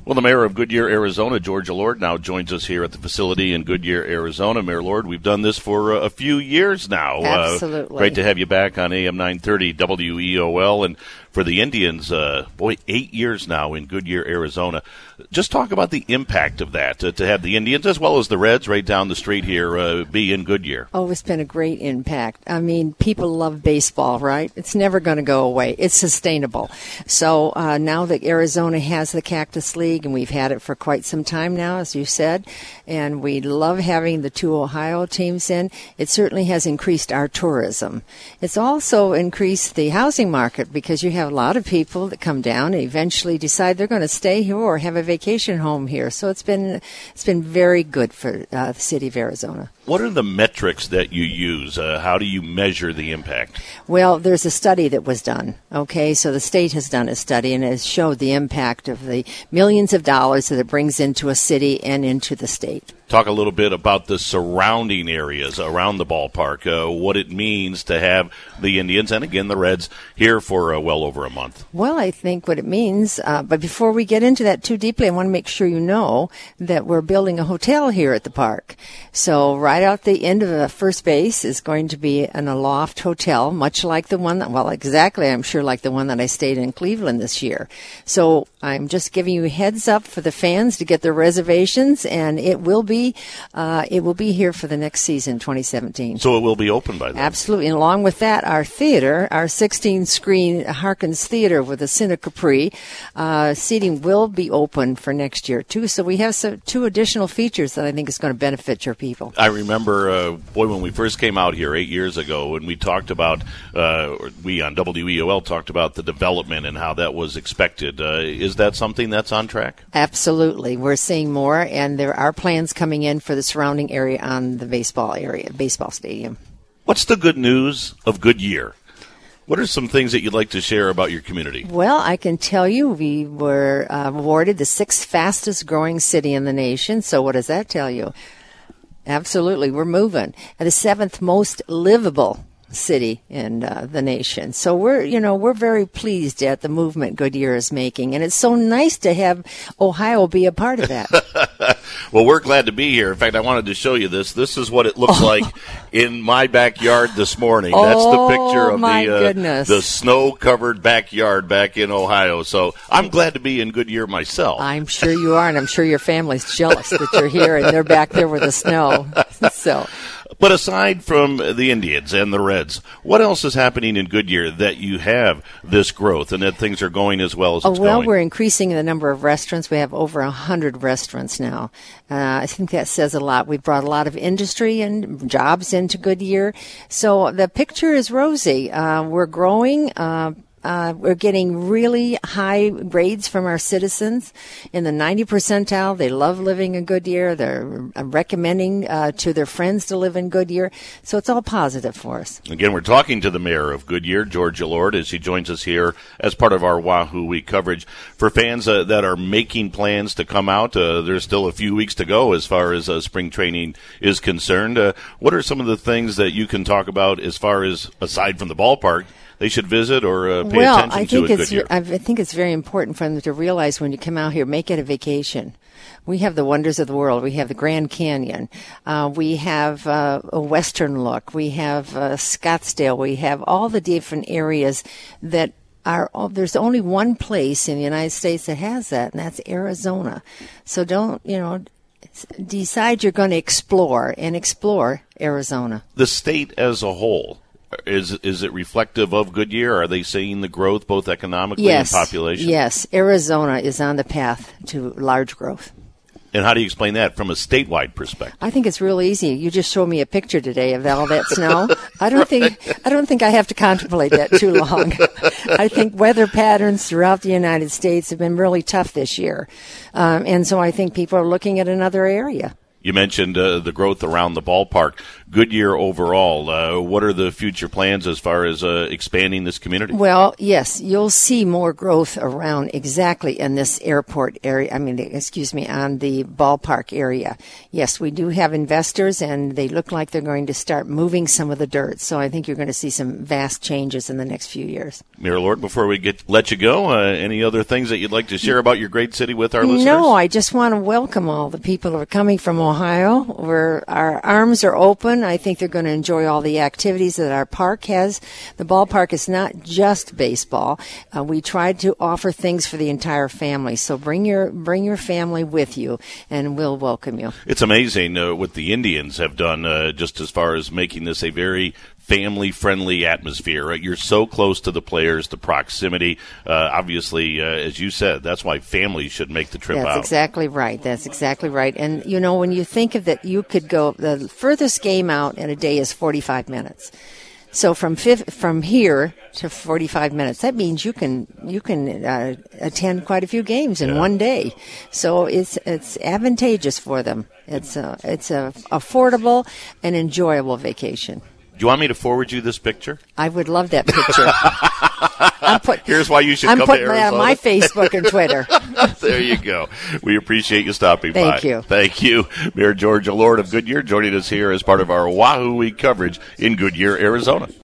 Well, the mayor of Goodyear, Arizona, Georgia Lord, now joins us here at the facility in Goodyear, Arizona. Mayor Lord, we've done this for a few years now. Absolutely. Great to have you back on AM 930 WEOL. And for the Indians, 8 years now in Goodyear, Arizona. Just talk about the impact of that, to have the Indians as well as the Reds right down the street here be in Goodyear. Oh, it's been a great impact. I mean, people love baseball, right? It's never going to go away. It's sustainable. So now that Arizona has the Cactus League, and we've had it for quite some time now, as you said, and we love having the two Ohio teams in, it certainly has increased our tourism. It's also increased the housing market because you have a lot of people that come down and eventually decide they're going to stay here or have a vacation home here. So it's been very good for the city of Arizona. What are the metrics that you use? How do you measure the impact? Well, there's a study that was done, okay? So the state has done a study, and it has showed the impact of the millions of dollars that it brings into a city and into the state. Talk a little bit about the surrounding areas around the ballpark, what it means to have the Indians and, again, the Reds here for well over a month. Well, I think what it means, but before we get into that too deeply, I want to make sure you know that we're building a hotel here at the park. So right out the end of the first base is going to be an Aloft Hotel, much like the one that, well, exactly, I'm sure, like the one that I stayed in Cleveland this year. So I'm just giving you a heads up for the fans to get their reservations, and it will be here for the next season, 2017. So it will be open by then? Absolutely. And along with that, our theater, our 16-screen Harkins Theater with the Cine Capri, seating will be open for next year, too. So we have two additional features that I think is going to benefit your people. I remember, when we first came out here 8 years ago, and we talked about, we on WEOL talked about the development and how that was expected. Is that something that's on track? Absolutely. We're seeing more, and there are plans coming in for the surrounding area on the baseball stadium. What's the good news of Goodyear? What are some things that you'd like to share about your community? Well, I can tell you we were awarded the 6th fastest growing city in the nation. So what does that tell you? Absolutely, we're moving. And the 7th most livable city in the nation. So we're very pleased at the movement Goodyear is making, and it's so nice to have Ohio be a part of that. Well, we're glad to be here. In fact, I wanted to show you this. This is what it looks like in my backyard this morning. That's the picture of the snow-covered backyard back in Ohio. So I'm glad to be in Goodyear myself. I'm sure you are, and I'm sure your family's jealous that you're here and they're back there with the snow. So. But aside from the Indians and the Reds, what else is happening in Goodyear that you have this growth and that things are going as well as it's going? Well, we're increasing the number of restaurants. We have over 100 restaurants now. I think that says a lot. We've brought a lot of industry and jobs into Goodyear. So the picture is rosy. We're growing. We're getting really high grades from our citizens in the 90 percentile. They love living in Goodyear. They're recommending to their friends to live in Goodyear. So it's all positive for us. Again, we're talking to the mayor of Goodyear, Georgia Lord, as she joins us here as part of our Wahoo Week coverage. For fans that are making plans to come out, there's still a few weeks to go as far as spring training is concerned. What are some of the things that you can talk about as far as, aside from the ballpark, they should visit or pay attention to at Goodyear? I think it's very important for them to realize when you come out here, make it a vacation. We have the wonders of the world. We have the Grand Canyon. We have a Western look. We have Scottsdale. We have all the different areas that are. There's only one place in the United States that has that, and that's Arizona. So don't, decide you're going to explore Arizona. The state as a whole. Is it reflective of Goodyear? Are they seeing the growth both economically and population? Yes, Arizona is on the path to large growth. And how do you explain that from a statewide perspective? I think it's real easy. You just showed me a picture today of all that snow. I don't think I have to contemplate that too long. I think weather patterns throughout the United States have been really tough this year. And so I think people are looking at another area. You mentioned the growth around the ballpark. Goodyear overall, what are the future plans as far as expanding this community? Well, yes, you'll see more growth around exactly in this airport area. On the ballpark area. Yes, we do have investors, and they look like they're going to start moving some of the dirt. So I think you're going to see some vast changes in the next few years. Mayor Lord, before we let you go, any other things that you'd like to share about your great city with our listeners? No, I just want to welcome all the people who are coming from Ohio. Our arms are open. I think they're going to enjoy all the activities that our park has. The ballpark is not just baseball. We try to offer things for the entire family. So bring your family with you, and we'll welcome you. It's amazing what the Indians have done just as far as making this a very family-friendly atmosphere. Right? You're so close to the players, the proximity. Obviously, as you said, that's why families should make the trip out. That's exactly right. And, when you think of that, you could go, the furthest game out in a day is 45 minutes. So from here to 45 minutes, that means you can attend quite a few games in one day. So it's advantageous for them. It's a affordable and enjoyable vacation. Do you want me to forward you this picture? I would love that picture. Here's why you should come to Arizona. I'm putting that on my Facebook and Twitter. There you go. We appreciate you stopping by. Thank you. Thank you. Mayor Georgia Lord of Goodyear joining us here as part of our Wahoo Week coverage in Goodyear, Arizona.